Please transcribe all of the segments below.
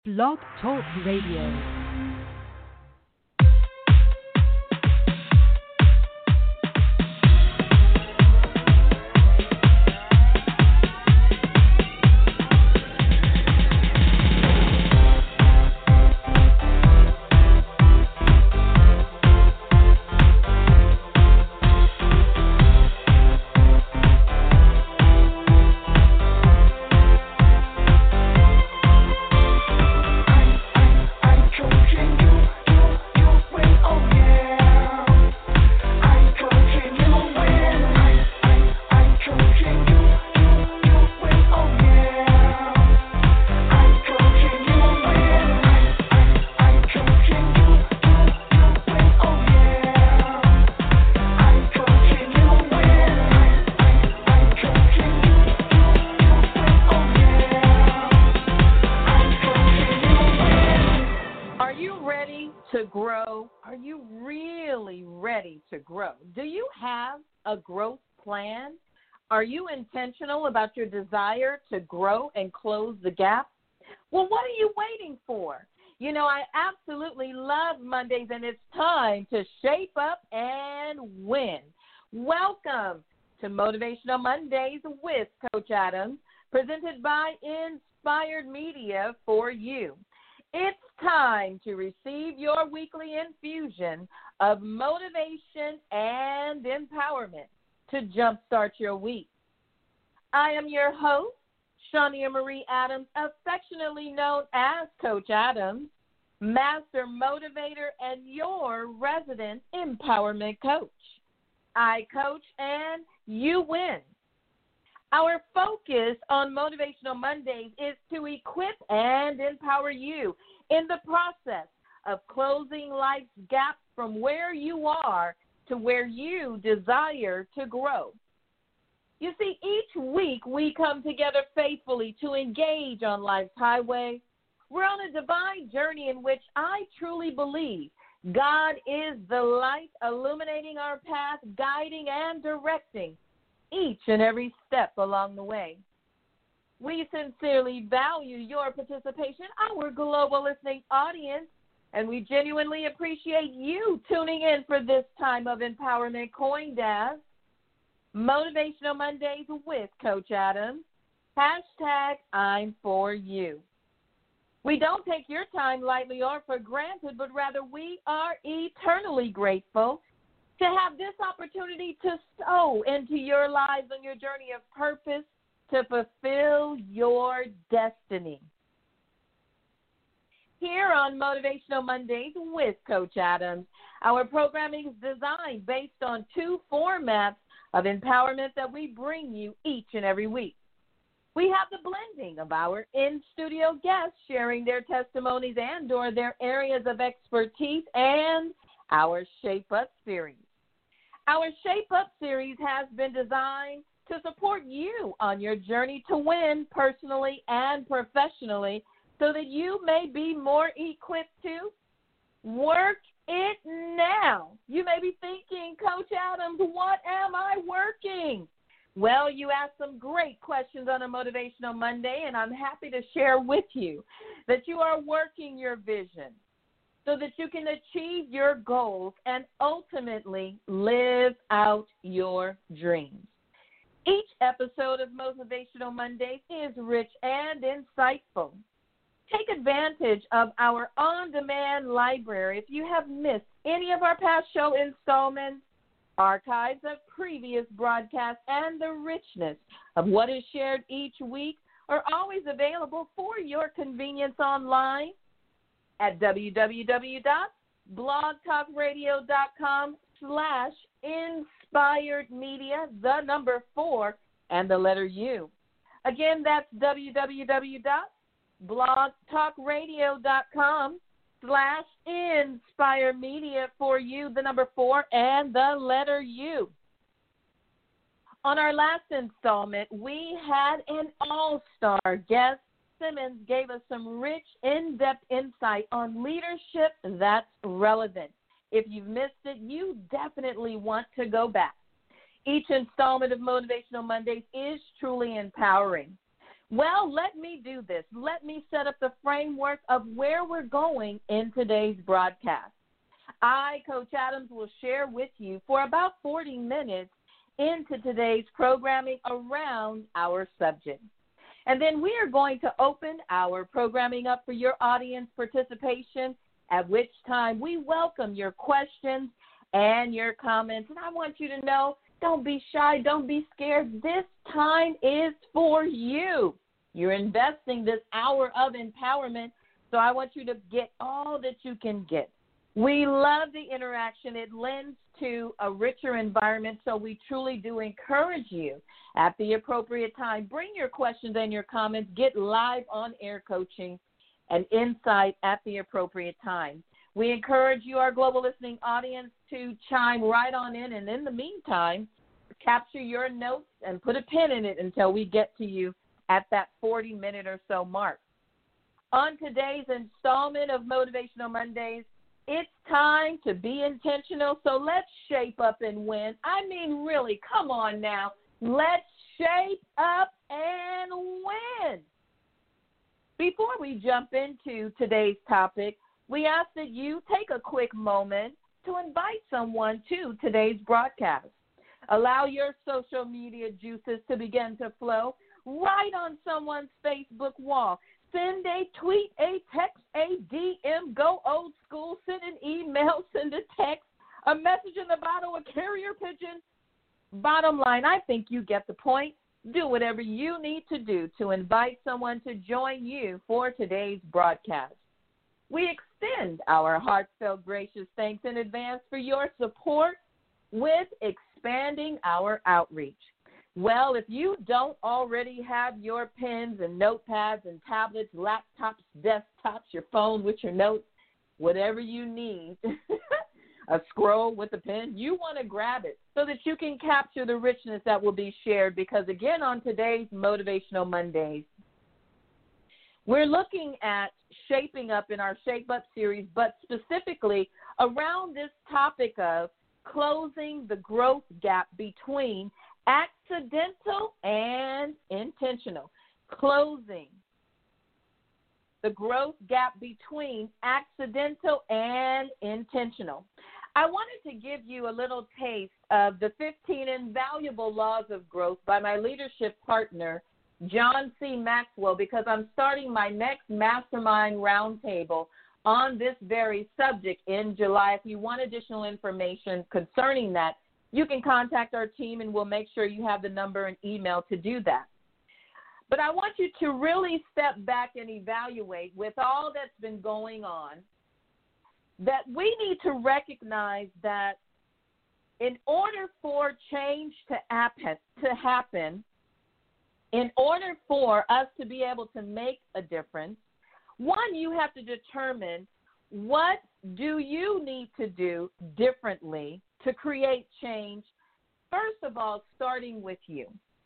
Blog Talk Radio. A growth plan? Are you intentional about your desire to grow and close the gap? Well, what are you waiting for? You know, I absolutely love Mondays, and it's time to shape up and win. Welcome to Motivational Mondays with Coach Adams, presented by Inspired Media for you. It's time to receive your weekly infusion of motivation and empowerment to jumpstart your week. I am your host, Shania Marie Adams, affectionately known as Coach Adams, master motivator and your resident empowerment coach. I coach and you win. Our focus on Motivational Mondays is to equip and empower you in the process of closing life's gaps from where you are to where you desire to grow. You see, each week we come together faithfully to engage on life's highway. We're on a divine journey in which I truly believe God is the light illuminating our path, guiding and directing each and every step along the way. We sincerely value your participation, our global listening audience, and we genuinely appreciate you tuning in for this time of empowerment coined as Motivational Mondays with Coach Adams, hashtag I'm for you. We don't take your time lightly or for granted, but rather we are eternally grateful to have this opportunity to sow into your lives on your journey of purpose to fulfill your destiny. Here on Motivational Mondays with Coach Adams, our programming is designed based on two formats of empowerment that we bring you each and every week. We have the blending of our in-studio guests sharing their testimonies and or their areas of expertise and our Shape Up series. Our Shape Up series has been designed to support you on your journey to win personally and professionally so that you may be more equipped to work it now. You may be thinking, Coach Adams, what am I working? Well, you asked some great questions on a Motivational Monday, and I'm happy to share with you that you are working your vision so that you can achieve your goals and ultimately live out your dreams. Each episode of Motivational Mondays is rich and insightful. Take advantage of our on-demand library. If you have missed any of our past show installments, archives of previous broadcasts, and the richness of what is shared each week are always available for your convenience online at www.blogtalkradio.com/inspiredmedia, the number 4 and the letter U. Again, that's www.blogtalkradio.com/inspiredmedia for you, the number 4 and the letter U. On our last installment, we had an all-star guest. Simmons gave us some rich, in-depth insight on leadership that's relevant. If you've missed it, you definitely want to go back. Each installment of Motivational Mondays is truly empowering. Well, let me do this. Let me set up the framework of where we're going in today's broadcast. I, Coach Adams, will share with you for about 40 minutes into today's programming around our subject. And then we are going to open our programming up for your audience participation, at which time we welcome your questions and your comments. And I want you to know, don't be shy, don't be scared. This time is for you. You're investing this hour of empowerment, so I want you to get all that you can get. We love the interaction. It lends to a richer environment, so we truly do encourage you at the appropriate time. Bring your questions and your comments. Get live on-air coaching and insight at the appropriate time. We encourage you, our global listening audience, to chime right on in, and in the meantime, capture your notes and put a pin in it until we get to you at that 40-minute or so mark. On today's installment of Motivational Mondays, it's time to be intentional, so let's shape up and win. I mean, really, come on now. Let's shape up and win. Before we jump into today's topic, we ask that you take a quick moment to invite someone to today's broadcast. Allow your social media juices to begin to flow right on someone's Facebook wall. Send a tweet, a text, a DM, go old school, send an email, send a text, a message in the bottle, a carrier pigeon. Bottom line, I think you get the point. Do whatever you need to do to invite someone to join you for today's broadcast. We extend our heartfelt, gracious thanks in advance for your support with expanding our outreach. Well, if you don't already have your pens and notepads and tablets, laptops, desktops, your phone with your notes, whatever you need, a scroll with a pen, you want to grab it so that you can capture the richness that will be shared, because, again, on today's Motivational Mondays, we're looking at shaping up in our Shape Up series, but specifically around this topic of closing the growth gap between accidental and intentional. Closing the growth gap between accidental and intentional. I wanted to give you a little taste of the 15 invaluable laws of growth by my leadership partner, John C. Maxwell, because I'm starting my next mastermind roundtable on this very subject in July. If you want additional information concerning that, you can contact our team, and we'll make sure you have the number and email to do that. But I want you to really step back and evaluate, with all that's been going on, that we need to recognize that in order for change to happen, in order for us to be able to make a difference, one, you have to determine, what do you need to do differently to create change? First of all, starting with you,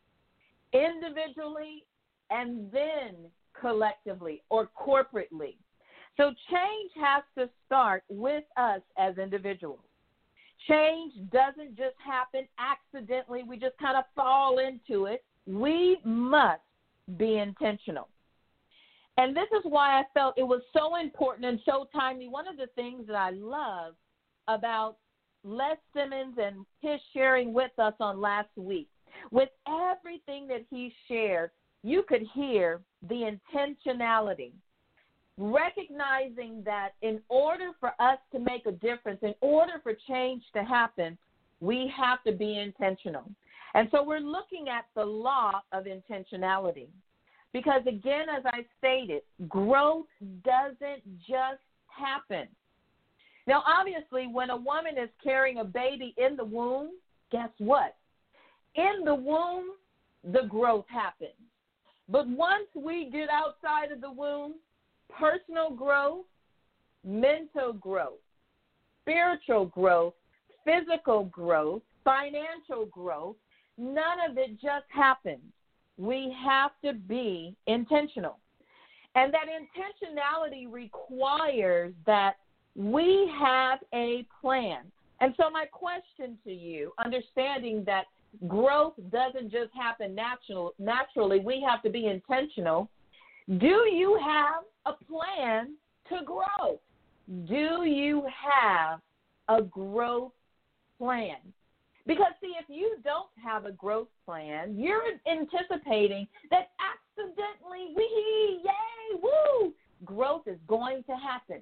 individually and then collectively or corporately. So change has to start with us as individuals. Change doesn't just happen accidentally. We just kind of fall into it. We must be intentional. And this is why I felt it was so important and so timely. One of the things that I love about Les Simmons and his sharing with us on last week, with everything that he shared, you could hear the intentionality, recognizing that in order for us to make a difference, in order for change to happen, we have to be intentional. And so we're looking at the law of intentionality. Because, again, as I stated, growth doesn't just happen. Now, obviously, when a woman is carrying a baby in the womb, guess what? In the womb, the growth happens. But once we get outside of the womb, personal growth, mental growth, spiritual growth, physical growth, financial growth, none of it just happens. We have to be intentional. And that intentionality requires that we have a plan. And so my question to you, understanding that growth doesn't just happen naturally. We have to be intentional. Do you have a plan to grow? Do you have a growth plan? Because, see, if you don't have a growth plan, you're anticipating that accidentally, yay, woo, growth is going to happen.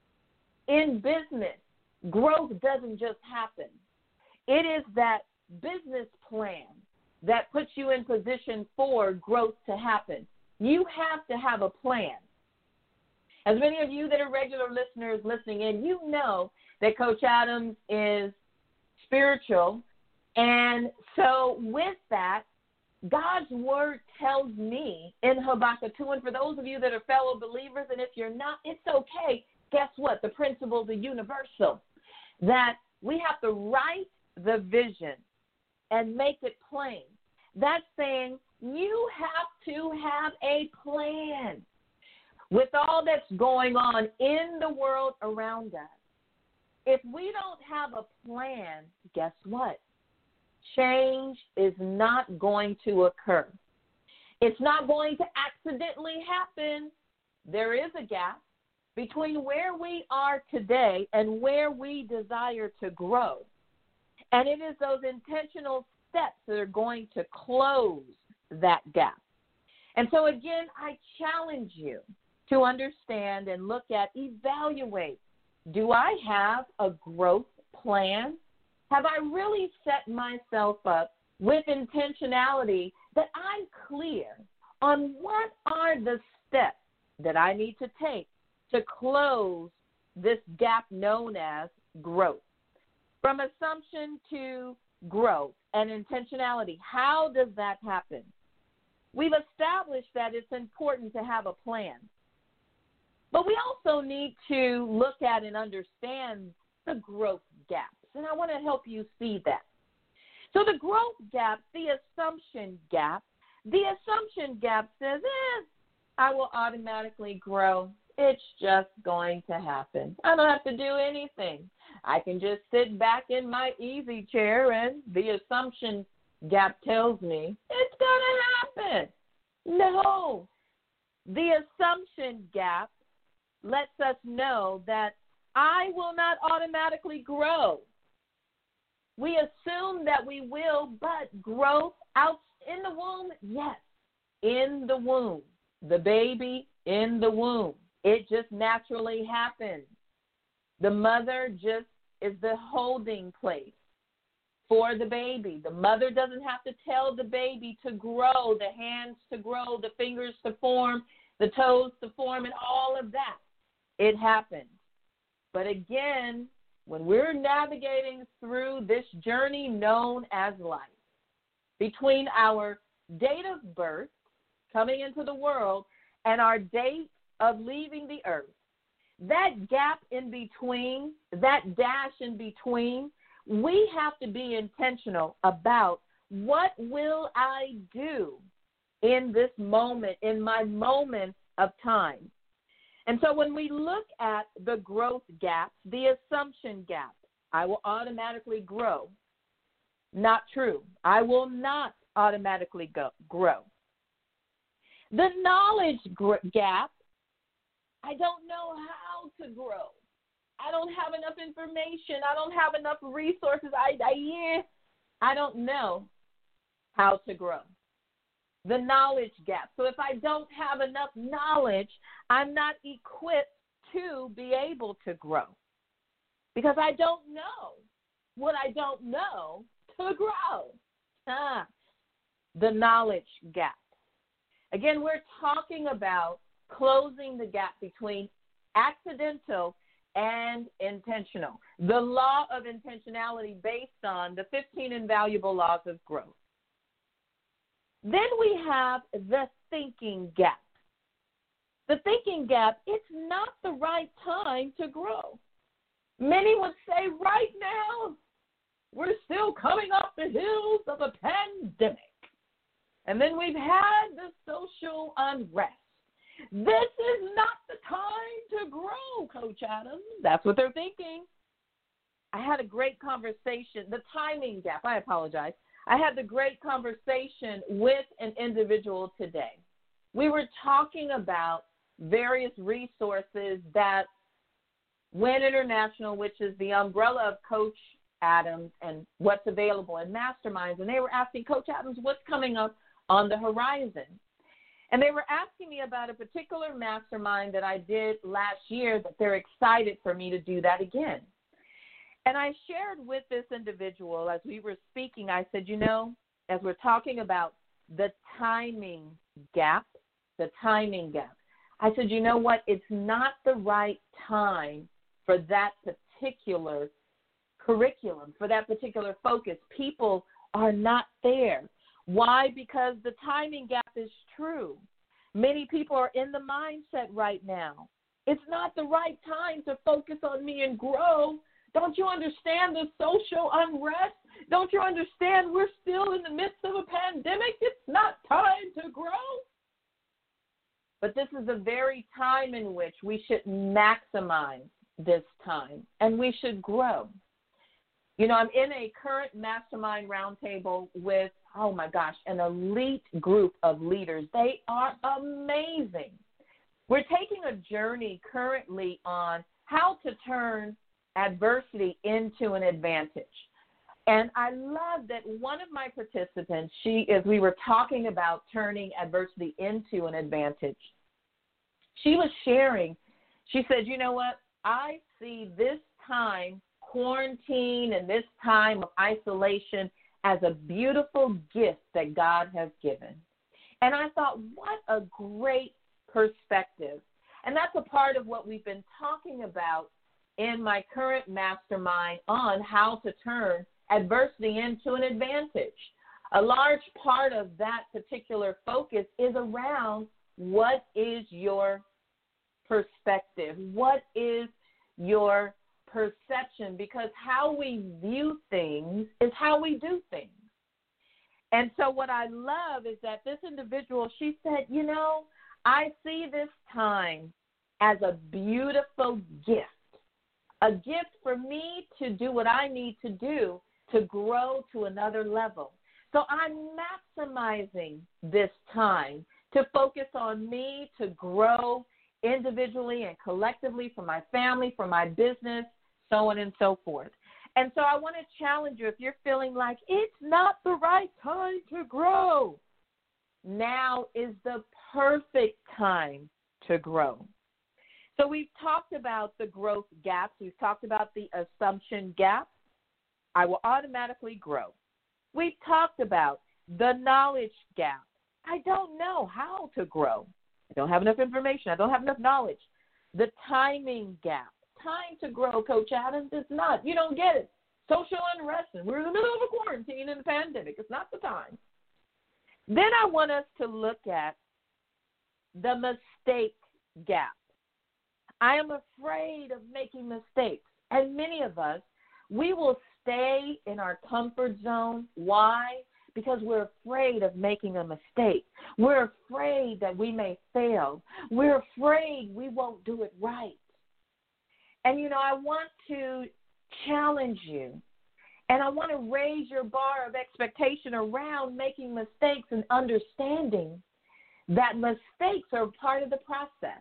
In business, growth doesn't just happen. It is that business plan that puts you in position for growth to happen. You have to have a plan. As many of you that are regular listeners listening in, you know that Coach Adams is spiritual. And so with that, God's word tells me in Habakkuk 2, and for those of you that are fellow believers, and if you're not, it's okay. Guess what? The principles are universal, that we have to write the vision and make it plain. That's saying you have to have a plan. With all that's going on in the world around us, if we don't have a plan, guess what? Change is not going to occur. It's not going to accidentally happen. There is a gap between where we are today and where we desire to grow. And it is those intentional steps that are going to close that gap. And so, again, I challenge you to understand and look at, evaluate, do I have a growth plan? Have I really set myself up with intentionality that I'm clear on what are the steps that I need to take to close this gap known as growth? From assumption to growth and intentionality, how does that happen? We've established that it's important to have a plan. But we also need to look at and understand the growth gaps. And I want to help you see that. So the growth gap, the assumption gap says, I will automatically grow. It's just going to happen. I don't have to do anything. I can just sit back in my easy chair, and the assumption gap tells me it's going to happen. No. The assumption gap lets us know that I will not automatically grow. We assume that we will, but growth out in the womb, yes, in the womb, the baby in the womb. It just naturally happens. The mother just is the holding place for the baby. The mother doesn't have to tell the baby to grow, the hands to grow, the fingers to form, the toes to form, and all of that. It happens. But again, when we're navigating through this journey known as life, between our date of birth, coming into the world, and our date of leaving the earth, that gap in between, that dash in between, we have to be intentional about what will I do in this moment, in my moment of time. And so when we look at the growth gap, the assumption gap, I will automatically grow. Not true. I will not automatically grow. The knowledge gap, I don't know how to grow. I don't have enough information. I don't have enough resources. I don't know how to grow. The knowledge gap. So if I don't have enough knowledge, I'm not equipped to be able to grow because I don't know what I don't know to grow. The knowledge gap. Again, we're talking about closing the gap between accidental and intentional. The law of intentionality based on the 15 invaluable laws of growth. Then we have the thinking gap. The thinking gap, it's not the right time to grow. Many would say right now, we're still coming off the heels of a pandemic. And then we've had the social unrest. This is not the time to grow, Coach Adams. That's what they're thinking. I had a great conversation. The timing gap, I apologize. I had the great conversation with an individual today. We were talking about various resources that Win International, which is the umbrella of Coach Adams and what's available in masterminds. And they were asking, Coach Adams, what's coming up on the horizon? And they were asking me about a particular mastermind that I did last year that they're excited for me to do that again. And I shared with this individual as we were speaking, I said, as we're talking about the timing gap, I said, you know what? It's not the right time for that particular curriculum, for that particular focus. People are not there. Why? Because the timing gap is true. Many people are in the mindset right now. It's not the right time to focus on me and grow. Don't you understand the social unrest? Don't you understand we're still in the midst of a pandemic? It's not time to grow. But this is the very time in which we should maximize this time, and we should grow. I'm in a current mastermind roundtable with, an elite group of leaders. They are amazing. We're taking a journey currently on how to turn adversity into an advantage. And I love that one of my participants, we were talking about turning adversity into an advantage. She was sharing, she said, you know what, I see this time, quarantine and this time of isolation as a beautiful gift that God has given. And I thought, what a great perspective. And that's a part of what we've been talking about in my current mastermind on how to turn adversity into an advantage. A large part of that particular focus is around what is your perspective? What is your perception? Because how we view things is how we do things. And so what I love is that this individual, she said, I see this time as a beautiful a gift for me to do what I need to do to grow to another level. So I'm maximizing this time to focus on me, to grow individually and collectively for my family, for my business, so on and so forth. And so I want to challenge you, if you're feeling like it's not the right time to grow, now is the perfect time to grow. So we've talked about the growth gaps. We've talked about the assumption gap. I will automatically grow. We've talked about the knowledge gap. I don't know how to grow. I don't have enough information. I don't have enough knowledge. The timing gap. Time to grow, Coach Adams, is not. You don't get it. Social unrest, and we're in the middle of a quarantine and a pandemic. It's not the time. Then I want us to look at the mistake gap. I am afraid of making mistakes. And many of us, we will stay in our comfort zone. Why? Because we're afraid of making a mistake. We're afraid that we may fail. We're afraid we won't do it right. And, I want to challenge you, and I want to raise your bar of expectation around making mistakes and understanding that mistakes are part of the process.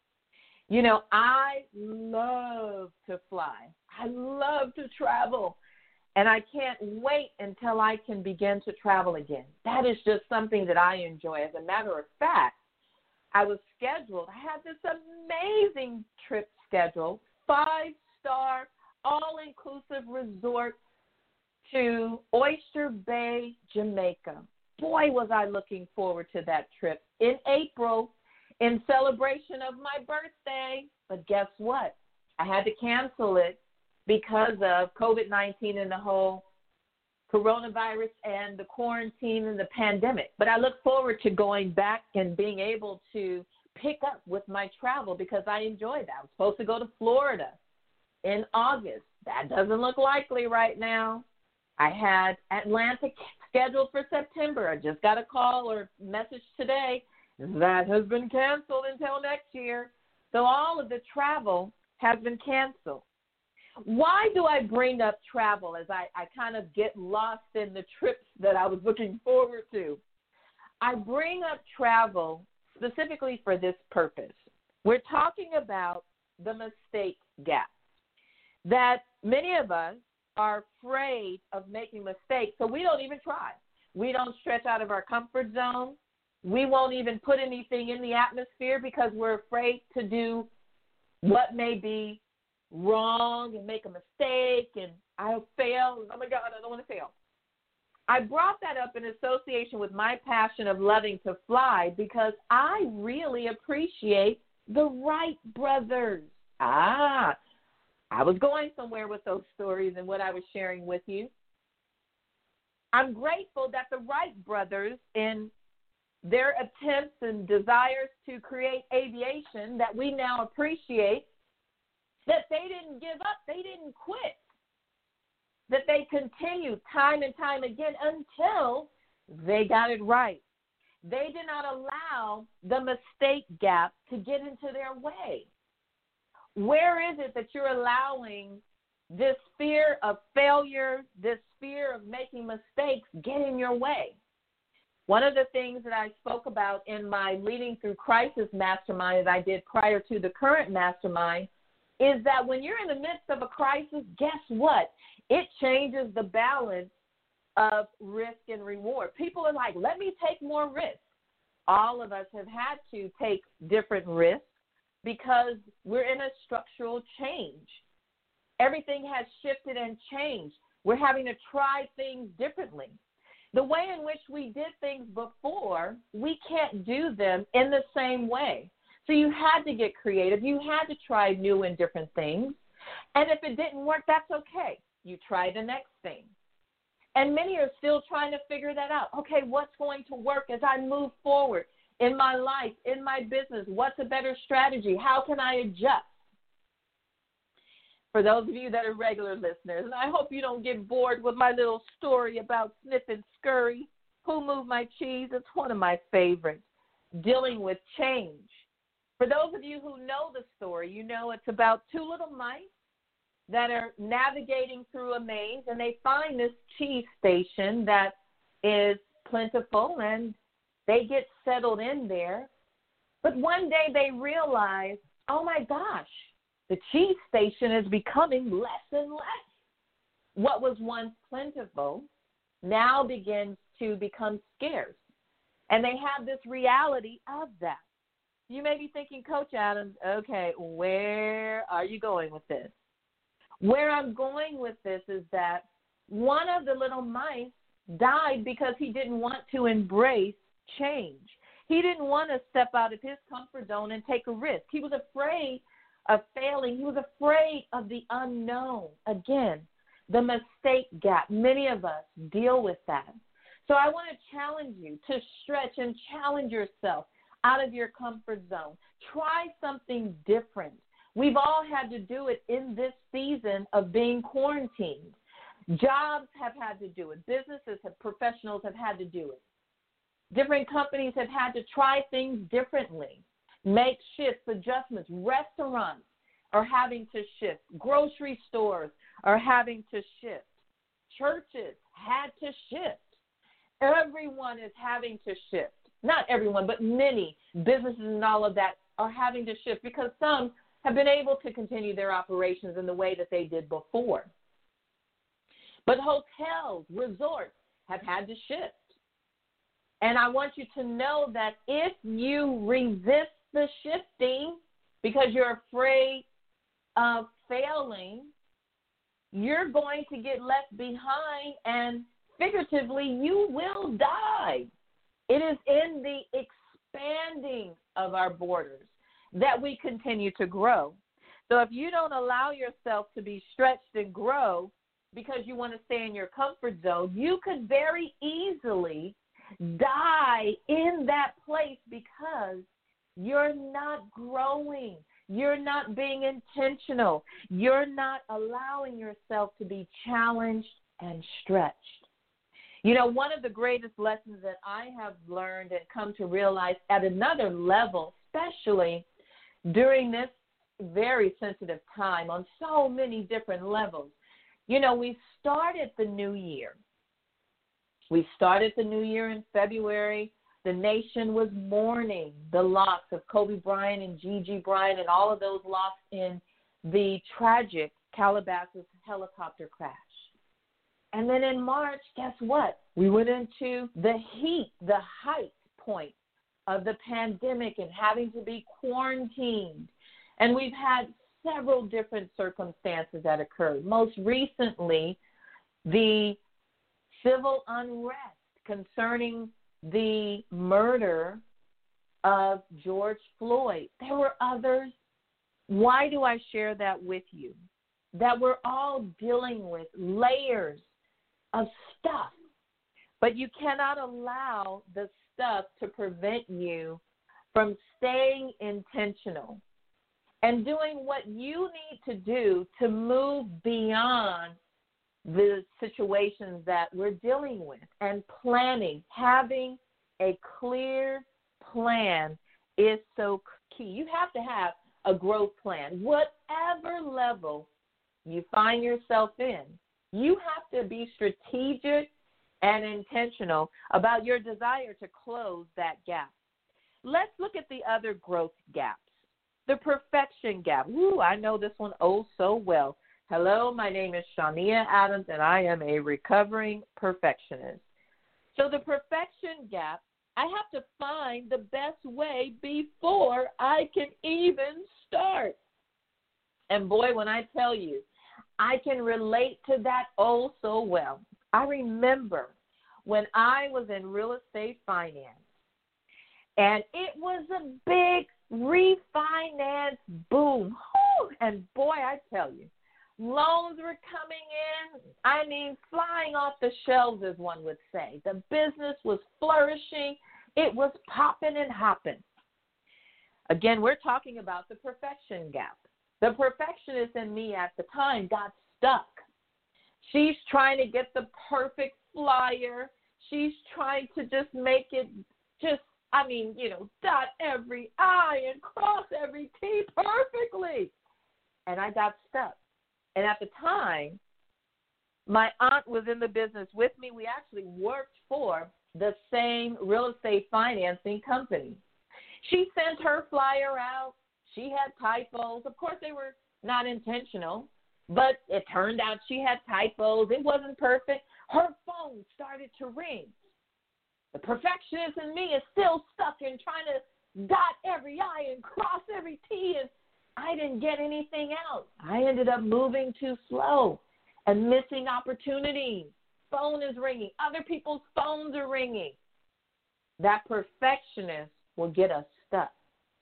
I love to fly. I love to travel. And I can't wait until I can begin to travel again. That is just something that I enjoy. As a matter of fact, I had this amazing trip scheduled, 5-star, all-inclusive resort to Oyster Bay, Jamaica. Boy, was I looking forward to that trip in April in celebration of my birthday. But guess what? I had to cancel it because of COVID-19 and the whole coronavirus and the quarantine and the pandemic. But I look forward to going back and being able to pick up with my travel because I enjoy that. I was supposed to go to Florida in August. That doesn't look likely right now. I had Atlanta scheduled for September. I just got a call or message today. That has been canceled until next year. So all of the travel has been canceled. Why do I bring up travel as I kind of get lost in the trips that I was looking forward to? I bring up travel specifically for this purpose. We're talking about the mistake gap, that many of us are afraid of making mistakes, so we don't even try. We don't stretch out of our comfort zone. We won't even put anything in the atmosphere because we're afraid to do what may be wrong and make a mistake, and I'll fail. Oh, my God, I don't want to fail. I brought that up in association with my passion of loving to fly because I really appreciate the Wright brothers. I was going somewhere with those stories and what I was sharing with you. I'm grateful that the Wright brothers, in their attempts and desires to create aviation that we now appreciate, that they didn't give up, they didn't quit, that they continued time and time again until they got it right. They did not allow the mistake gap to get into their way. Where is it that you're allowing this fear of failure, this fear of making mistakes get in your way? One of the things that I spoke about in my Leading Through Crisis mastermind that I did prior to the current mastermind is that when you're in the midst of a crisis, guess what? It changes the balance of risk and reward. People are like, let me take more risks. All of us have had to take different risks because we're in a structural change. Everything has shifted and changed. We're having to try things differently. The way in which we did things before, we can't do them in the same way. So you had to get creative. You had to try new and different things. And if it didn't work, that's okay. You try the next thing. And many are still trying to figure that out. Okay, what's going to work as I move forward in my life, in my business? What's a better strategy? How can I adjust? For those of you that are regular listeners, and I hope you don't get bored with my little story about Snip and Scurry, Who Moved My Cheese? It's one of my favorites, dealing with change. For those of you who know the story, you know it's about two little mice that are navigating through a maze, and they find this cheese station that is plentiful, and they get settled in there. But one day they realize, oh, my gosh, the cheese station is becoming less and less. What was once plentiful now begins to become scarce. And they have this reality of that. You may be thinking, Coach Adams, okay, where are you going with this? Where I'm going with this is that one of the little mice died because he didn't want to embrace change. He didn't want to step out of his comfort zone and take a risk. He was afraid of failing. He was afraid of the unknown. Again, the mistake gap. Many of us deal with that. So I want to challenge you to stretch and challenge yourself out of your comfort zone. Try something different. We've all had to do it in this season of being quarantined. Jobs have had to do it. Businesses, professionals have had to do it. Different companies have had to try things differently, make shifts, adjustments. Restaurants are having to shift. Grocery stores are having to shift. Churches had to shift. Everyone is having to shift. Not everyone, but many businesses and all of that are having to shift because some have been able to continue their operations in the way that they did before. But hotels, resorts have had to shift. And I want you to know that if you resist the shifting because you're afraid of failing, you're going to get left behind, and figuratively, you will die. It is in the expanding of our borders that we continue to grow. So if you don't allow yourself to be stretched and grow because you want to stay in your comfort zone, you could very easily die in that place because you're not growing. You're not being intentional. You're not allowing yourself to be challenged and stretched. You know, one of the greatest lessons that I have learned and come to realize at another level, especially during this very sensitive time on so many different levels. You know, we started the new year. We started the new year in February. The nation was mourning the loss of Kobe Bryant and Gigi Bryant and all of those lost in the tragic Calabasas helicopter crash. And then in March, guess what? We went into the height point of the pandemic and having to be quarantined. And we've had several different circumstances that occurred. Most recently, the civil unrest concerning the murder of George Floyd. There were others. Why do I share that with you? That we're all dealing with layers of stuff, but you cannot allow the stuff to prevent you from staying intentional and doing what you need to do to move beyond the situations that we're dealing with. And planning, having a clear plan is so key. You have to have a growth plan. Whatever level you find yourself in, you have to be strategic and intentional about your desire to close that gap. Let's look at the other growth gaps. The perfection gap. Ooh, I know this one oh so well. Hello, my name is Shania Adams, and I am a recovering perfectionist. So the perfection gap, I have to find the best way before I can even start. And boy, when I tell you, I can relate to that oh so well. I remember when I was in real estate finance, and it was a big refinance boom. And boy, I tell you, loans were coming in, I mean, flying off the shelves, as one would say. The business was flourishing. It was popping and hopping. Again, we're talking about the perfection gap. The perfectionist in me at the time got stuck. She's trying to get the perfect flyer. She's trying to just make it dot every I and cross every T perfectly. And I got stuck. And at the time, my aunt was in the business with me. We actually worked for the same real estate financing company. She sent her flyer out. She had typos. Of course, they were not intentional, but it turned out she had typos. It wasn't perfect. Her phone started to ring. The perfectionist in me is still stuck in trying to dot every I and cross every T, and I didn't get anything out. I ended up moving too slow and missing opportunities. Phone is ringing. Other people's phones are ringing. That perfectionist will get us stuck.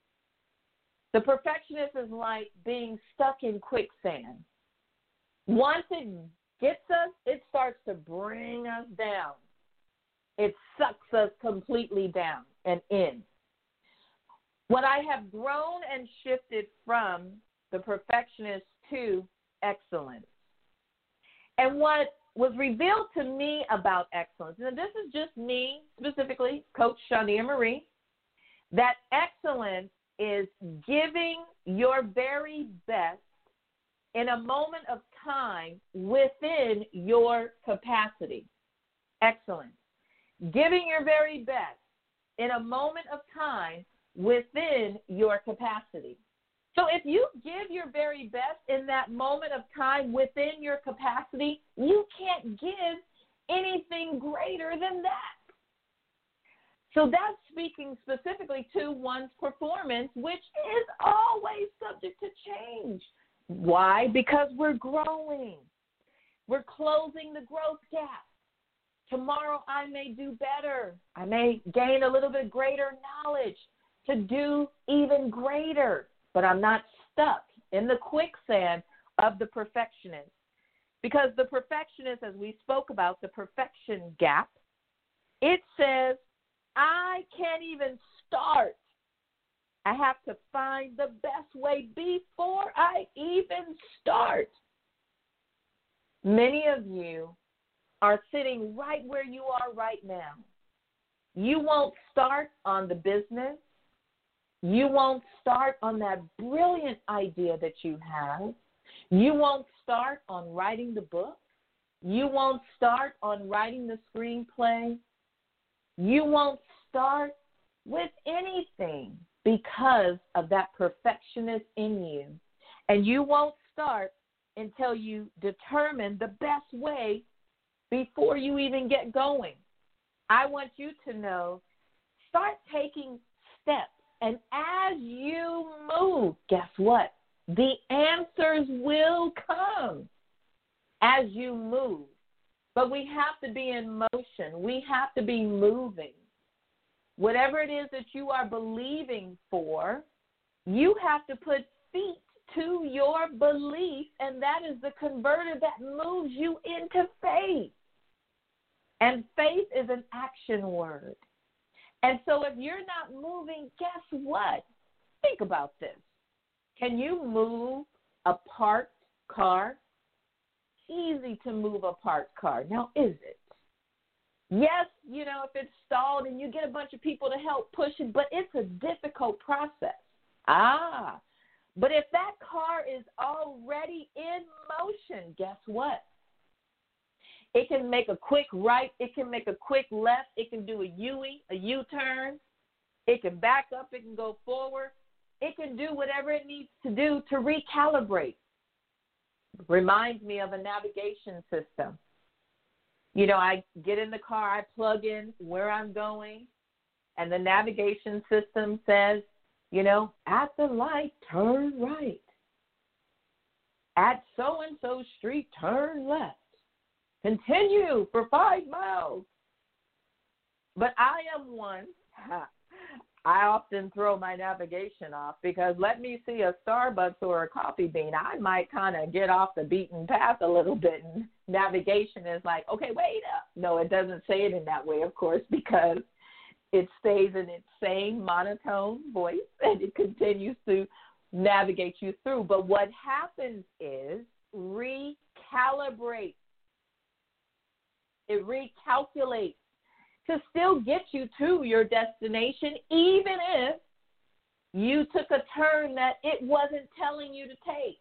The perfectionist is like being stuck in quicksand. Once it gets us, it starts to bring us down. It sucks us completely down and in. What I have grown and shifted from the perfectionist to excellence. And what was revealed to me about excellence, and this is just me specifically, Coach Shania Marie, that excellence is giving your very best in a moment of time within your capacity. Excellence. Giving your very best in a moment of time within your capacity. So if you give your very best in that moment of time within your capacity, you can't give anything greater than that. So that's speaking specifically to one's performance, which is always subject to change. Why? Because we're growing. We're closing the growth gap. Tomorrow I may do better. I may gain a little bit greater knowledge to do even greater, but I'm not stuck in the quicksand of the perfectionist. Because the perfectionist, as we spoke about, the perfection gap, it says, I can't even start. I have to find the best way before I even start. Many of you are sitting right where you are right now. You won't start on the business. You won't start on that brilliant idea that you have. You won't start on writing the book. You won't start on writing the screenplay. You won't start with anything because of that perfectionist in you. And you won't start until you determine the best way before you even get going. I want you to know, start taking steps. And as you move, guess what? The answers will come as you move. But we have to be in motion. We have to be moving. Whatever it is that you are believing for, you have to put feet to your belief, and that is the converter that moves you into faith. And faith is an action word. And so if you're not moving, guess what? Think about this. Can you move a parked car? Easy to move a parked car. Now, is it? Yes, if it's stalled and you get a bunch of people to help push it, but it's a difficult process. But if that car is already in motion, guess what? It can make a quick right. It can make a quick left. It can do a U-turn. It can back up. It can go forward. It can do whatever it needs to do to recalibrate. Reminds me of a navigation system. I get in the car, I plug in where I'm going, and the navigation system says, at the light, turn right. At so-and-so street, turn left. Continue for 5 miles. But I am one. I often throw my navigation off because let me see a Starbucks or a Coffee Bean. I might kind of get off the beaten path a little bit. And navigation is like, okay, wait up. No, it doesn't say it in that way, of course, because it stays in its same monotone voice and it continues to navigate you through. But what happens is recalibrate. It recalculates to still get you to your destination, even if you took a turn that it wasn't telling you to take.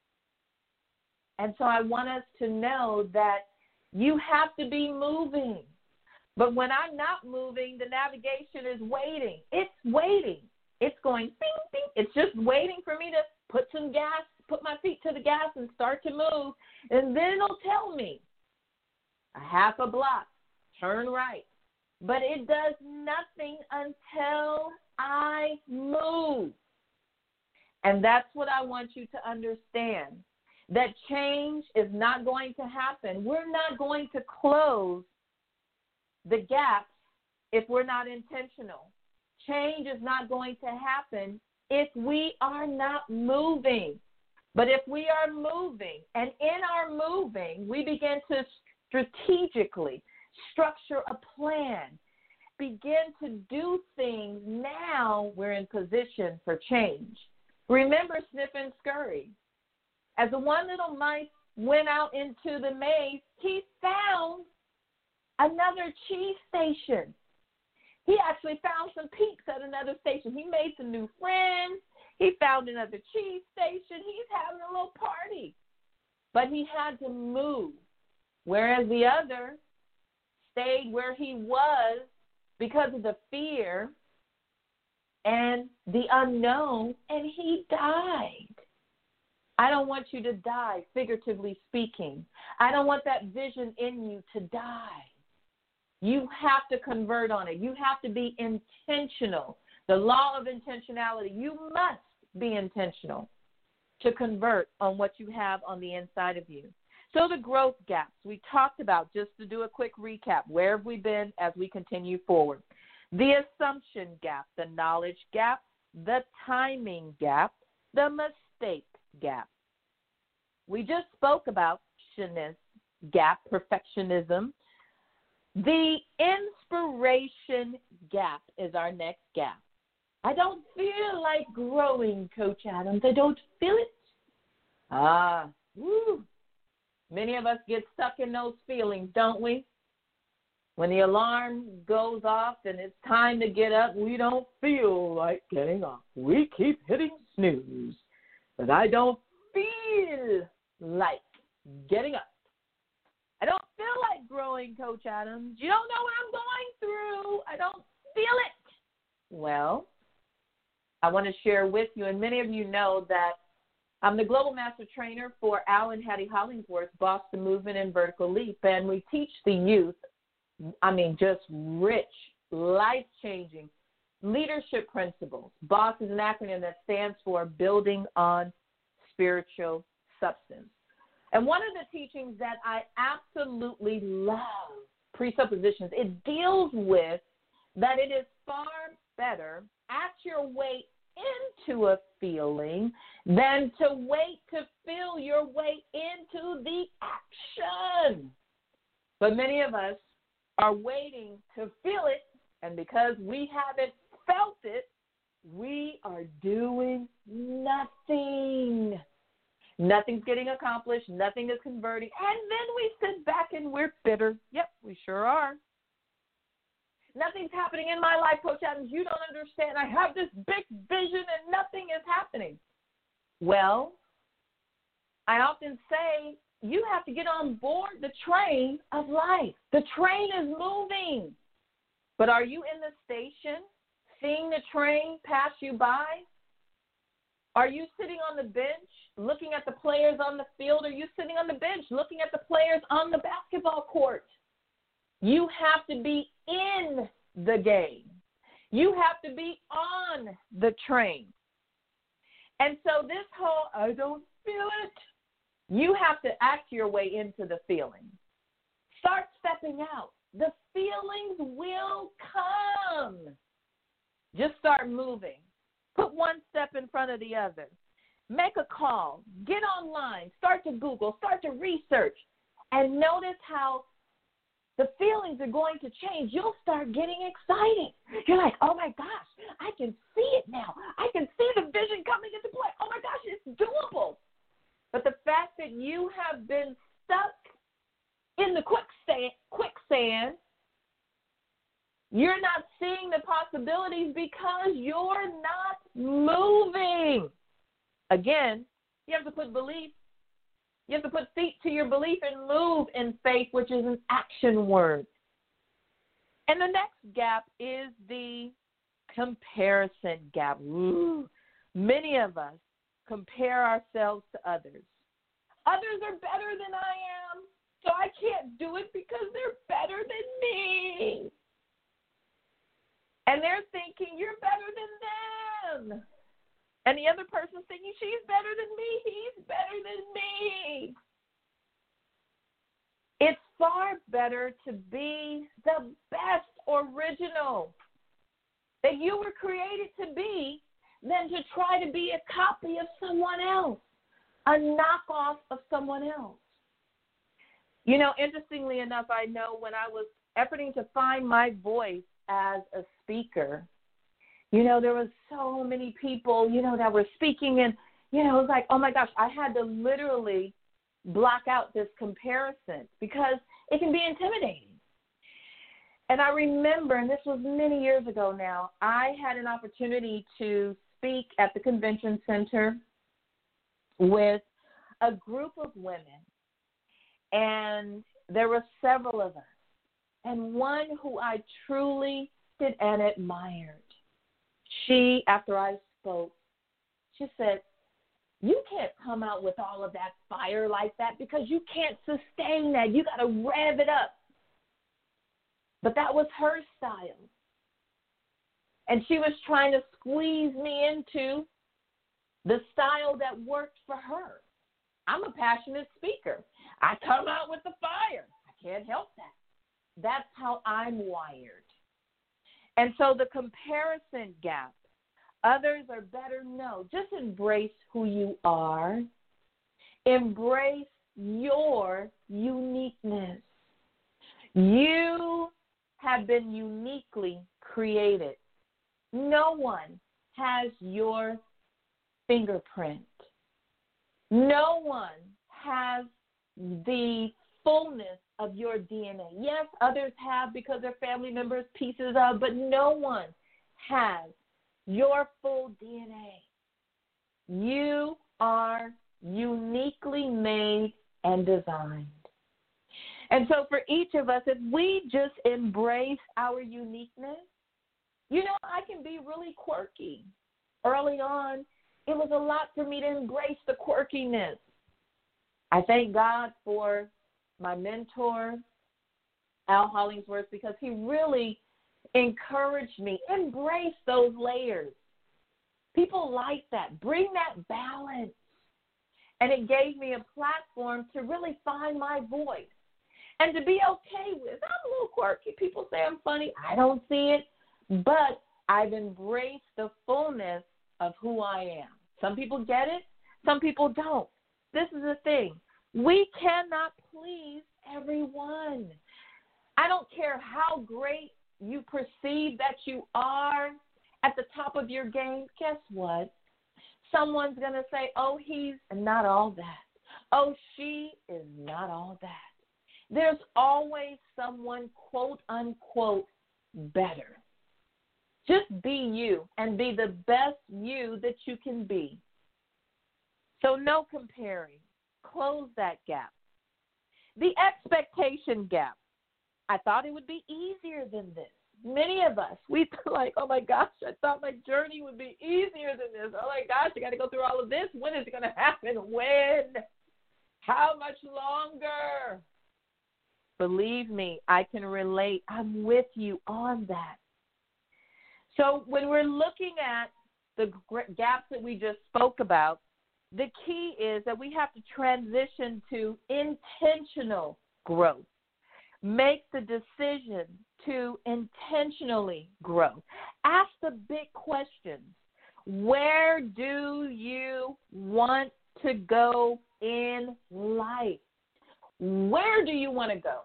And so I want us to know that you have to be moving. But when I'm not moving, the navigation is waiting. It's waiting. It's going bing, bing. It's just waiting for me to put some gas, put my feet to the gas and start to move. And then it'll tell me a half a block, turn right. But it does nothing until I move. And that's what I want you to understand, that change is not going to happen. We're not going to close the gaps if we're not intentional. Change is not going to happen if we are not moving. But if we are moving, and in our moving, we begin to strategically structure a plan, begin to do things, now we're in position for change. Remember Sniff and Scurry. As the one little mice went out into the maze, he found another cheese station. He actually found some peeps at another station. He made some new friends. He found another cheese station. He's having a little party. But he had to move, whereas the other stayed where he was because of the fear and the unknown, and he died. I don't want you to die, figuratively speaking. I don't want that vision in you to die. You have to convert on it. You have to be intentional. The law of intentionality, you must be intentional to convert on what you have on the inside of you. So the growth gaps we talked about, just to do a quick recap, where have we been as we continue forward? The assumption gap, the knowledge gap, the timing gap, the mistake gap. We just spoke about gap, perfectionism. The inspiration gap is our next gap. I don't feel like growing, Coach Adams. I don't feel it. Many of us get stuck in those feelings, don't we? When the alarm goes off and it's time to get up, we don't feel like getting up. We keep hitting snooze. But I don't feel like getting up. I don't feel like growing, Coach Adams. You don't know what I'm going through. I don't feel it. Well, I want to share with you, and many of you know that I'm the Global Master Trainer for Al and Hattie Hollingsworth, Boss the Movement and Vertical Leap, and we teach the youth, just rich, life-changing leadership principles. BOSS is an acronym that stands for Building on Spiritual Substance. And one of the teachings that I absolutely love, presuppositions, it deals with that it is far better at your way into a feeling than to wait to feel your way into the action. But many of us are waiting to feel it, and because we haven't felt it, we are doing nothing. Nothing's getting accomplished. Nothing is converting. And then we sit back and we're bitter. Yep, we sure are. Nothing's happening in my life, Coach Adams. You don't understand. I have this big vision and nothing is happening. Well, I often say you have to get on board the train of life. The train is moving. But are you in the station seeing the train pass you by? Are you sitting on the bench looking at the players on the field? Are you sitting on the bench looking at the players on the basketball court? You have to be in the game. You have to be on the train. And so this whole, I don't feel it, you have to act your way into the feeling. Start stepping out. The feelings will come. Just start moving. Put one step in front of the other. Make a call. Get online. Start to Google. Start to research. And notice how the feelings are going to change. You'll start getting excited. You're like, oh, my gosh, I can see it now. I can see the vision coming into play. Oh, my gosh, it's doable. But the fact that you have been stuck in the quicksand, you're not seeing the possibilities because you're not moving. Again, you have to put belief. You have to put feet to your belief and move in faith, which is an action word. And the next gap is the comparison gap. Ooh. Many of us compare ourselves to others. Others are better than I am, so I can't do it because they're better than me. And they're thinking, you're better than them. And the other person's thinking, she's better than me, he's better than me. It's far better to be the best original that you were created to be than to try to be a copy of someone else, a knockoff of someone else. You know, interestingly enough, I know when I was efforting to find my voice as a speaker, you know, there was so many people, you know, that were speaking, and, you know, it was like, oh, my gosh, I had to literally block out this comparison because it can be intimidating. And I remember, and this was many years ago now, I had an opportunity to speak at the convention center with a group of women, and there were several of us, and one who I truly did and admired. She, after I spoke, she said, you can't come out with all of that fire like that because you can't sustain that. You got to rev it up. But that was her style. And she was trying to squeeze me into the style that worked for her. I'm a passionate speaker. I come out with the fire. I can't help that. That's how I'm wired. And so the comparison gap, others are better, no. Just embrace who you are. Embrace your uniqueness. You have been uniquely created. No one has your fingerprint. No one has the fullness of your DNA. Yes, others have because they're family members, pieces of, but no one has your full DNA. You are uniquely made and designed. And so for each of us, if we just embrace our uniqueness, you know, I can be really quirky. Early on, it was a lot for me to embrace the quirkiness. I thank God for my mentor, Al Hollingsworth, because he really encouraged me. Embrace those layers. People like that. Bring that balance. And it gave me a platform to really find my voice and to be okay with. I'm a little quirky. People say I'm funny. I don't see it. But I've embraced the fullness of who I am. Some people get it. Some people don't. This is the thing. We cannot please everyone. I don't care how great you perceive that you are at the top of your game. Guess what? Someone's going to say, oh, he's not all that. Oh, she is not all that. There's always someone, quote, unquote, better. Just be you and be the best you that you can be. So no comparing. Close that gap. The expectation gap. I thought it would be easier than this. Many of us, we feel like, oh, my gosh, I thought my journey would be easier than this. Oh, my gosh, I got to go through all of this. When is it going to happen? When? How much longer? Believe me, I can relate. I'm with you on that. So when we're looking at the gaps that we just spoke about, the key is that we have to transition to intentional growth. Make the decision to intentionally grow. Ask the big questions. Where do you want to go in life? Where do you want to go?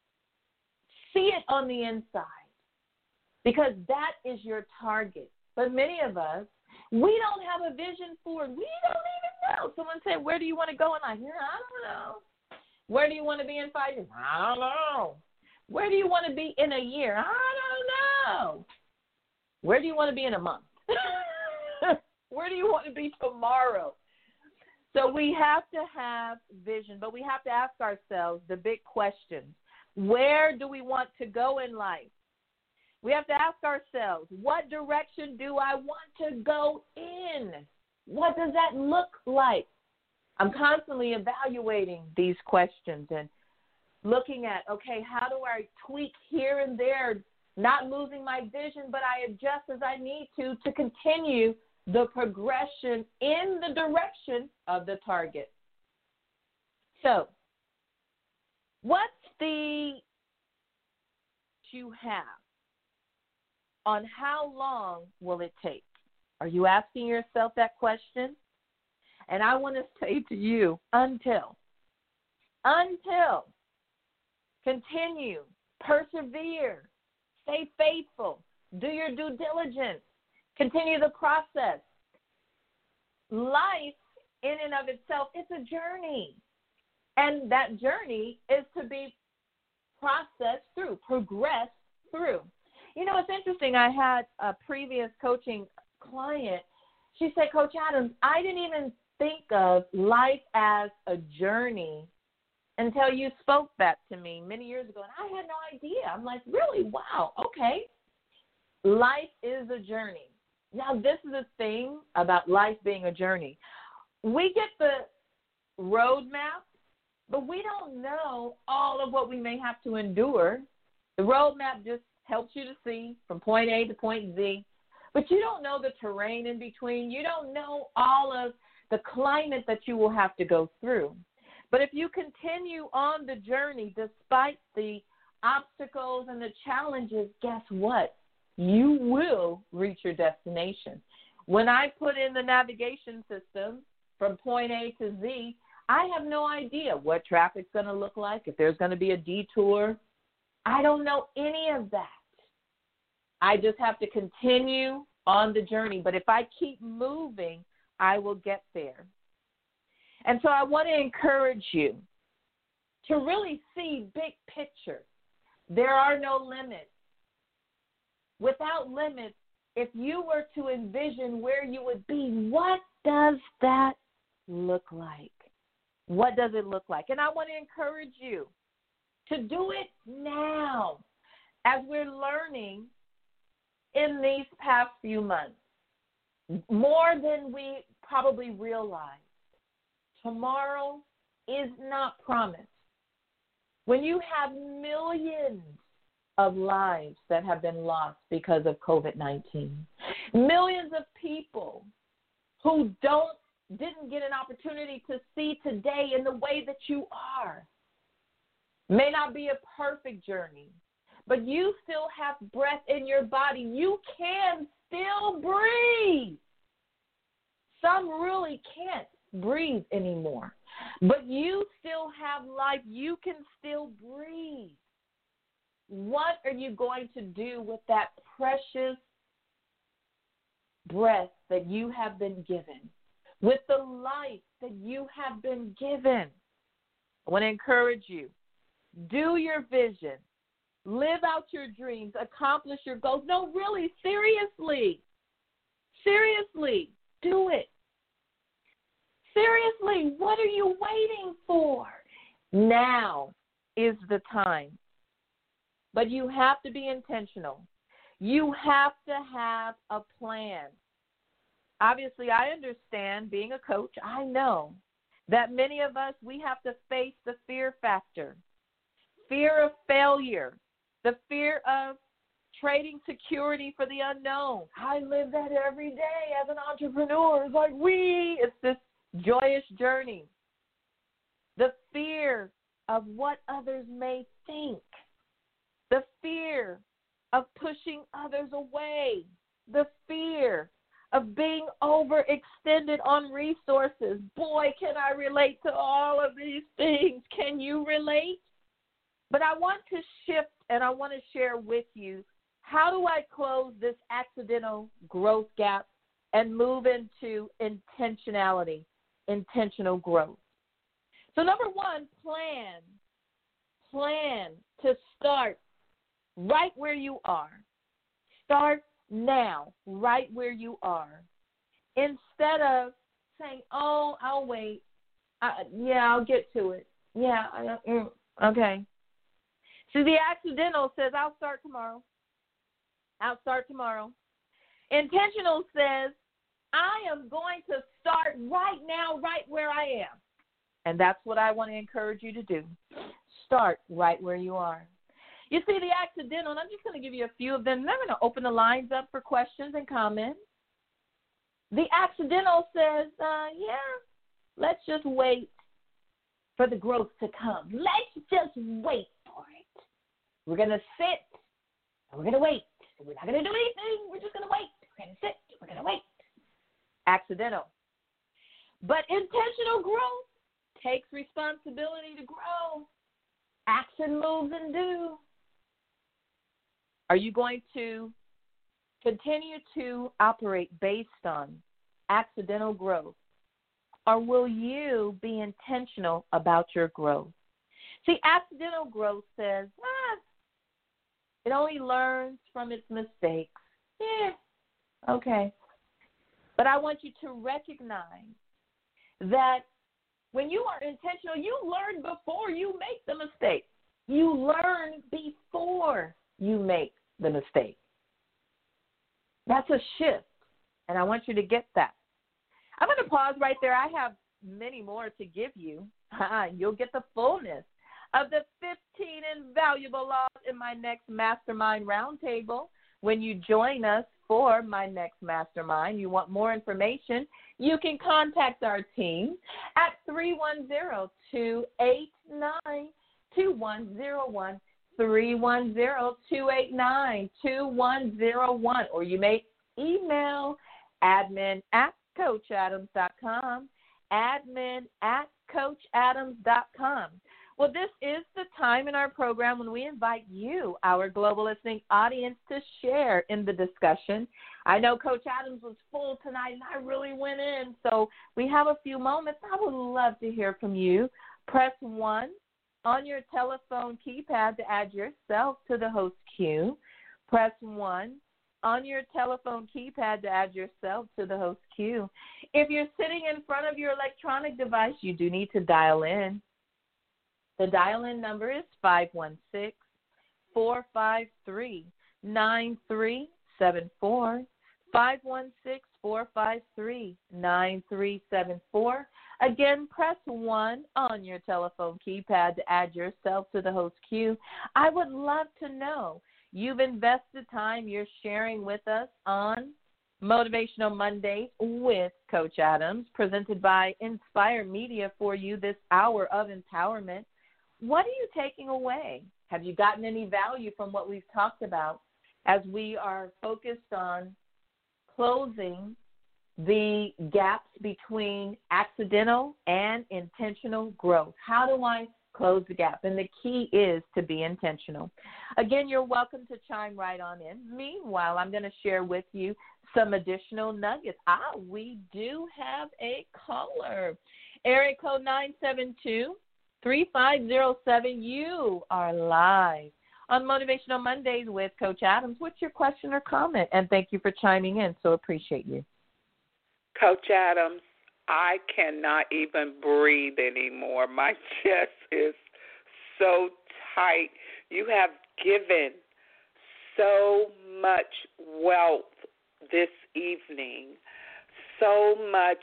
See it on the inside, because that is your target. But many of us, we don't have a vision for it. We don't even know. Someone said, where do you want to go in life? Yeah, I don't know. Where do you want to be in 5 years? I don't know. Where do you want to be in a year? I don't know. Where do you want to be in a month? Where do you want to be tomorrow? So we have to have vision, but we have to ask ourselves the big questions. Where do we want to go in life? We have to ask ourselves, what direction do I want to go in? What does that look like? I'm constantly evaluating these questions and looking at, okay, how do I tweak here and there, not losing my vision, but I adjust as I need to continue the progression in the direction of the target. So, what's the you have on how long will it take? Are you asking yourself that question? And I want to say to you, until, continue, persevere, stay faithful, do your due diligence, continue the process. Life in and of itself, it's a journey. And that journey is to be processed through, progressed through. You know, it's interesting. I had a previous coaching client. She said, Coach Adams, I didn't even think of life as a journey until you spoke that to me many years ago. And I had no idea. I'm like, really? Wow. Okay. Life is a journey. Now, this is the thing about life being a journey. We get the roadmap, but we don't know all of what we may have to endure. The roadmap just helps you to see from point A to point Z, but you don't know the terrain in between. You don't know all of the climate that you will have to go through. But if you continue on the journey despite the obstacles and the challenges, guess what? You will reach your destination. When I put in the navigation system from point A to Z, I have no idea what traffic's going to look like, if there's going to be a detour. I don't know any of that. I just have to continue on the journey. But if I keep moving, I will get there. And so I want to encourage you to really see big picture. There are no limits. Without limits, if you were to envision where you would be, what does that look like? What does it look like? And I want to encourage you to do it now as we're learning in these past few months, more than we probably realize. Tomorrow is not promised. When you have millions of lives that have been lost because of COVID-19, millions of people who didn't get an opportunity to see today in the way that you are. May not be a perfect journey, but you still have breath in your body. You can still breathe. Some really can't breathe anymore, but you still have life. You can still breathe. What are you going to do with that precious breath that you have been given, with the life that you have been given? I want to encourage you. Do your vision. Live out your dreams. Accomplish your goals. No, really, seriously. Seriously, do it. Seriously, what are you waiting for? Now is the time. But you have to be intentional. You have to have a plan. Obviously, I understand being a coach. I know that many of us, we have to face the fear factor, fear of failure, the fear of trading security for the unknown. I live that every day as an entrepreneur. It's like it's this joyous journey. The fear of what others may think. The fear of pushing others away. The fear of being overextended on resources. Boy, can I relate to all of these things. Can you relate? But I want to shift and I want to share with you, how do I close this accidental growth gap and move into intentionality, intentional growth? So number one, plan. Plan to start right where you are. Start now, right where you are. Instead of saying, oh, I'll wait. I'll get to it. Okay. See, the accidental says, I'll start tomorrow. I'll start tomorrow. Intentional says, I am going to start right now, right where I am. And that's what I want to encourage you to do. Start right where you are. You see, the accidental, and I'm just going to give you a few of them. And I'm going to open the lines up for questions and comments. The accidental says, let's just wait for the growth to come. Let's just wait for it. We're going to sit, and we're going to wait. We're not going to do anything. We're just going to wait. We're going to sit. We're going to wait. Accidental. But intentional growth takes responsibility to grow. Action, moves, and do. Are you going to continue to operate based on accidental growth, or will you be intentional about your growth? See, accidental growth says, it only learns from its mistakes. Okay. But I want you to recognize that when you are intentional, you learn before you make the mistake. You learn before you make the mistake. That's a shift, and I want you to get that. I'm going to pause right there. I have many more to give you. You'll get the fullness of the 15 invaluable laws in my next Mastermind Roundtable when you join us for my next Mastermind. You want more information, you can contact our team at 310-289-2101, 310-289-2101, or you may email admin@coachadams.com, admin@coachadams.com. Well, this is the time in our program when we invite you, our global listening audience, to share in the discussion. I know Coach Adams was full tonight, and I really went in, so we have a few moments. I would love to hear from you. Press 1 On your telephone keypad to add yourself to the host queue, press 1. On your telephone keypad to add yourself to the host queue. If you're sitting in front of your electronic device, you do need to dial in. The dial-in number is 516-453-9374. 516-453-9374. Again, press 1 on your telephone keypad to add yourself to the host queue. I would love to know you've invested time you're sharing with us on Motivational Mondays with Coach Adams, presented by Inspire Media for you this hour of empowerment. What are you taking away? Have you gotten any value from what we've talked about as we are focused on closing the gaps between accidental and intentional growth? How do I close the gap? And the key is to be intentional. Again, you're welcome to chime right on in. Meanwhile, I'm going to share with you some additional nuggets. We do have a caller. Area code 972-3507. You are live on Motivational Mondays with Coach Adams. What's your question or comment? And thank you for chiming in. So appreciate you. Coach Adams, I cannot even breathe anymore. My chest is so tight. You have given so much wealth this evening, so much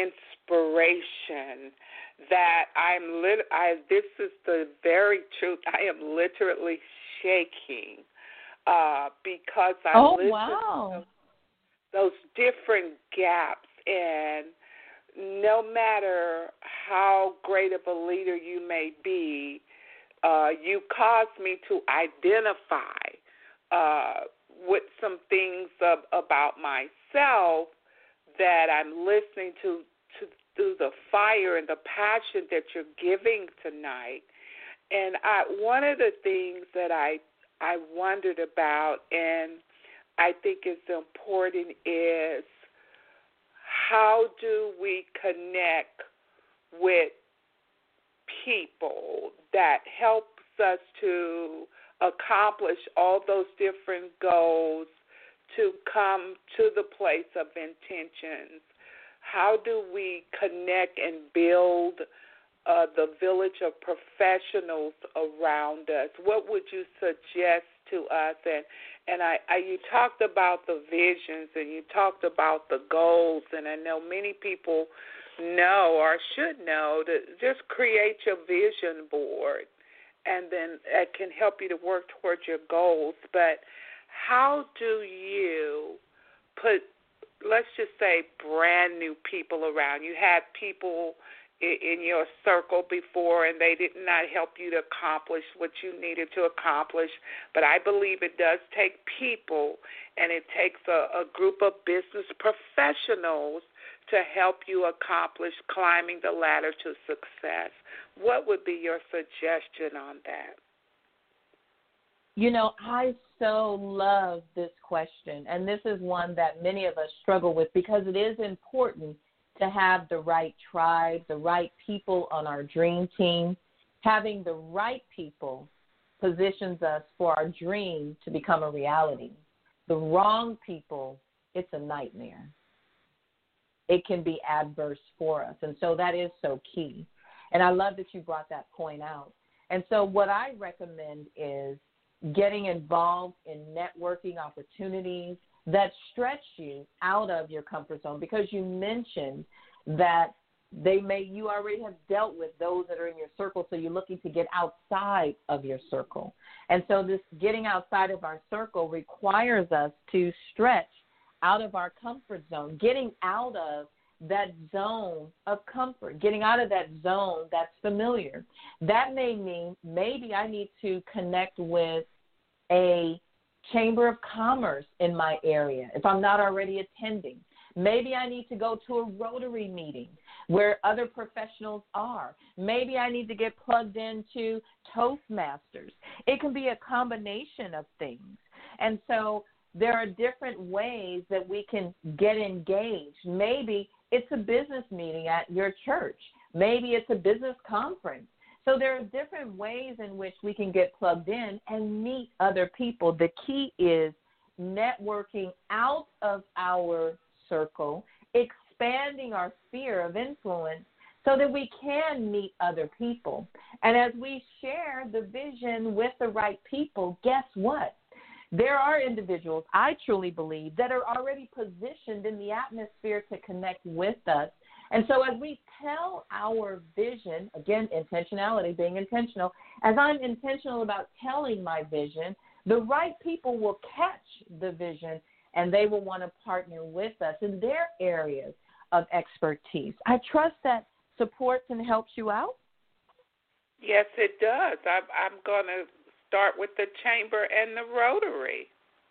inspiration that this is the very truth. I am literally shaking because I listened to those different gaps. And no matter how great of a leader you may be, you caused me to identify with some things about myself that I'm listening to through the fire and the passion that you're giving tonight. And one of the things that I wondered about, and I think is important, is how do we connect with people that helps us to accomplish all those different goals, to come to the place of intentions? How do we connect and build the village of professionals around us? What would you suggest to us? And you talked about the visions and you talked about the goals, and I know many people know or should know to just create your vision board, and then it can help you to work towards your goals. But how do you put, let's just say, brand new people around? You had people in your circle before, and they did not help you to accomplish what you needed to accomplish. But I believe it does take people, and it takes a group of business professionals to help you accomplish climbing the ladder to success. What would be your suggestion on that? You know, I so love this question, and this is one that many of us struggle with because it is important to have the right tribe, the right people on our dream team. Having the right people positions us for our dream to become a reality. The wrong people, it's a nightmare. It can be adverse for us, and so that is so key. And I love that you brought that point out. And so what I recommend is getting involved in networking opportunities that stretch you out of your comfort zone, because you mentioned that you already have dealt with those that are in your circle, so you're looking to get outside of your circle. And so this getting outside of our circle requires us to stretch out of our comfort zone, getting out of that zone of comfort, getting out of that zone that's familiar. That may mean maybe I need to connect with a Chamber of Commerce in my area if I'm not already attending. Maybe I need to go to a Rotary meeting where other professionals are. Maybe I need to get plugged into Toastmasters. It can be a combination of things. And so there are different ways that we can get engaged. Maybe it's a business meeting at your church. Maybe it's a business conference. So there are different ways in which we can get plugged in and meet other people. The key is networking out of our circle, expanding our sphere of influence so that we can meet other people. And as we share the vision with the right people, guess what? There are individuals, I truly believe, that are already positioned in the atmosphere to connect with us. And so as we tell our vision, again, intentionality, being intentional, as I'm intentional about telling my vision, the right people will catch the vision and they will want to partner with us in their areas of expertise. I trust that supports and helps you out. Yes, it does. I'm going to start with the Chamber and the Rotary.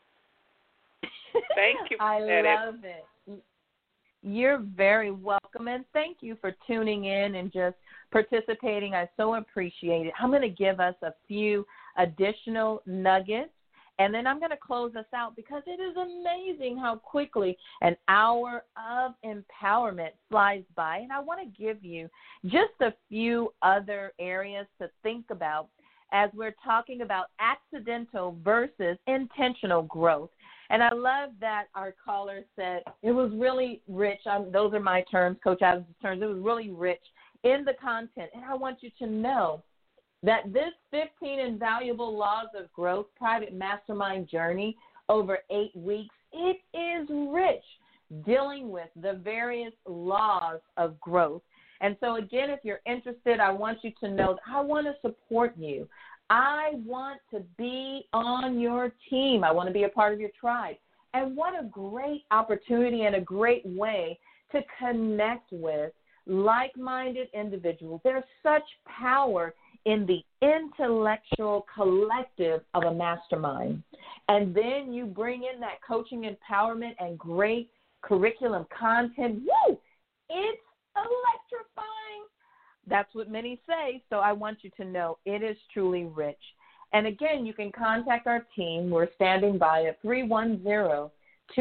Thank you. I love it. You're very welcome, and thank you for tuning in and just participating. I so appreciate it. I'm going to give us a few additional nuggets, and then I'm going to close us out because it is amazing how quickly an hour of empowerment flies by. And I want to give you just a few other areas to think about as we're talking about accidental versus intentional growth. And I love that our caller said it was really rich. Those are my terms, Coach Adams' terms. It was really rich in the content. And I want you to know that this 15 Invaluable Laws of Growth private mastermind journey over 8 weeks, it is rich dealing with the various laws of growth. And so, again, if you're interested, I want you to know that I want to support you. I want to be on your team. I want to be a part of your tribe. And what a great opportunity and a great way to connect with like-minded individuals. There's such power in the intellectual collective of a mastermind. And then you bring in that coaching empowerment and great curriculum content. Woo! It's electrifying. That's what many say, so I want you to know it is truly rich. And again, you can contact our team. We're standing by at 310-289-2101,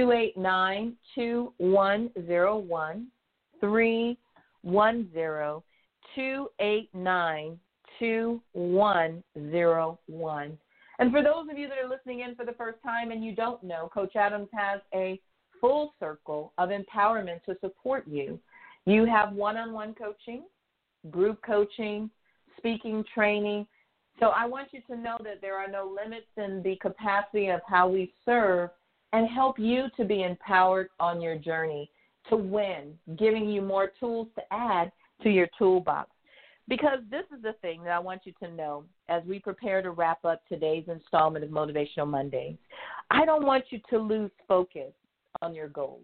310-289-2101. And for those of you that are listening in for the first time and you don't know, Coach Adams has a full circle of empowerment to support you. You have one-on-one coaching, group coaching, speaking, training. So I want you to know that there are no limits in the capacity of how we serve and help you to be empowered on your journey to win, giving you more tools to add to your toolbox. Because this is the thing that I want you to know as we prepare to wrap up today's installment of Motivational Mondays. I don't want you to lose focus on your goals.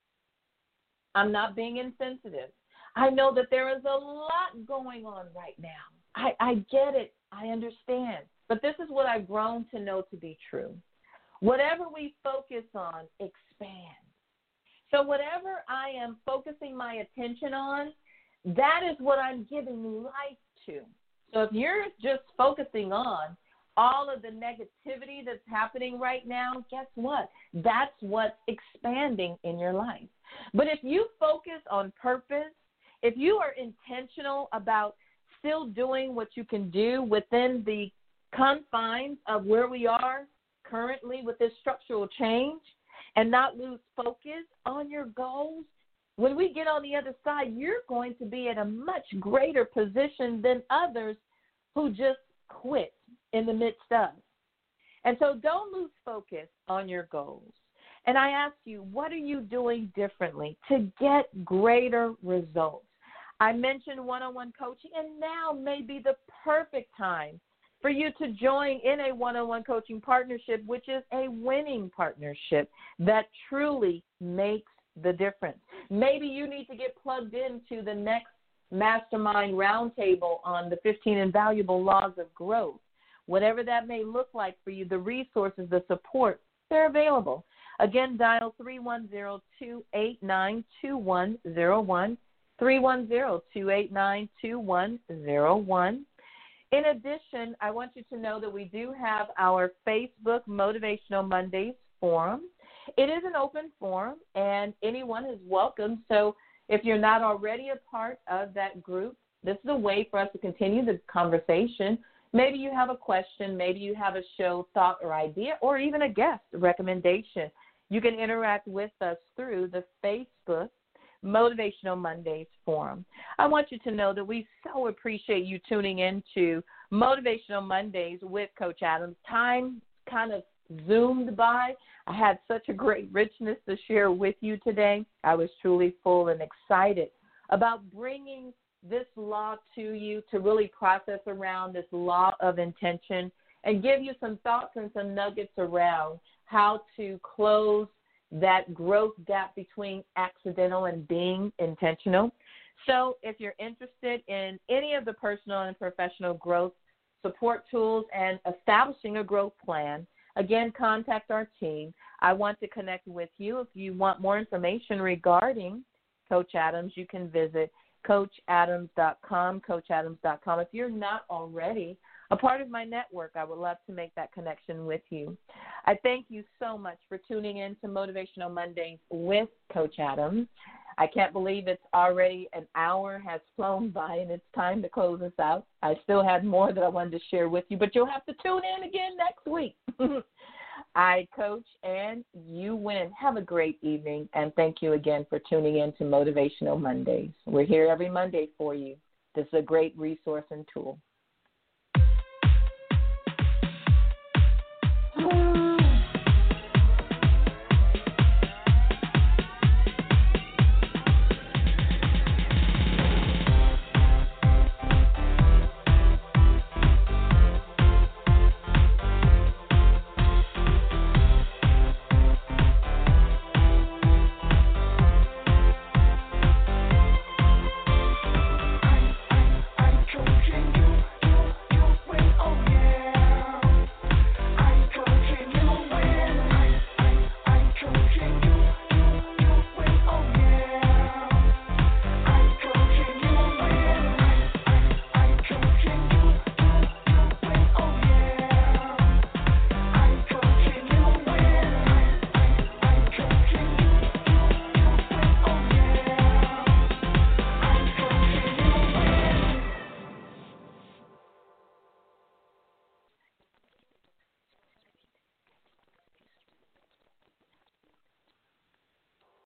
I'm not being insensitive. I know that there is a lot going on right now. I get it. I understand. But this is what I've grown to know to be true. Whatever we focus on expands. So whatever I am focusing my attention on, that is what I'm giving life to. So if you're just focusing on all of the negativity that's happening right now, guess what? That's what's expanding in your life. But if you focus on purpose, if you are intentional about still doing what you can do within the confines of where we are currently with this structural change and not lose focus on your goals, when we get on the other side, you're going to be in a much greater position than others who just quit in the midst of. And so don't lose focus on your goals. And I ask you, what are you doing differently to get greater results? I mentioned one-on-one coaching, and now may be the perfect time for you to join in a one-on-one coaching partnership, which is a winning partnership that truly makes the difference. Maybe you need to get plugged into the next mastermind roundtable on the 15 Invaluable Laws of Growth. Whatever that may look like for you, the resources, the support, they're available. Again, dial 310-289-2101, 310-289-2101. In addition, I want you to know that we do have our Facebook Motivational Mondays forum. It is an open forum, and anyone is welcome. So if you're not already a part of that group, This is a way for us to continue the conversation. Maybe you have a question, maybe you have a show thought or idea, or even a guest recommendation. You can interact with us through the Facebook Motivational Mondays forum. I want you to know that we so appreciate you tuning into Motivational Mondays with Coach Adams. Time kind of zoomed by. I had such a great richness to share with you today. I was truly full and excited about bringing this law to you to really process around this law of intention and give you some thoughts and some nuggets around how to close that growth gap between accidental and being intentional. So if you're interested in any of the personal and professional growth support tools and establishing a growth plan, again, contact our team. I want to connect with you. If you want more information regarding Coach Adams, you can visit CoachAdams.com, CoachAdams.com. If you're not already a part of my network, I would love to make that connection with you. I thank you so much for tuning in to Motivational Mondays with Coach Adams. I can't believe it's already an hour has flown by and it's time to close us out. I still had more that I wanted to share with you, but you'll have to tune in again next week. I coach and you win. Have a great evening, and thank you again for tuning in to Motivational Mondays. We're here every Monday for you. This is a great resource and tool.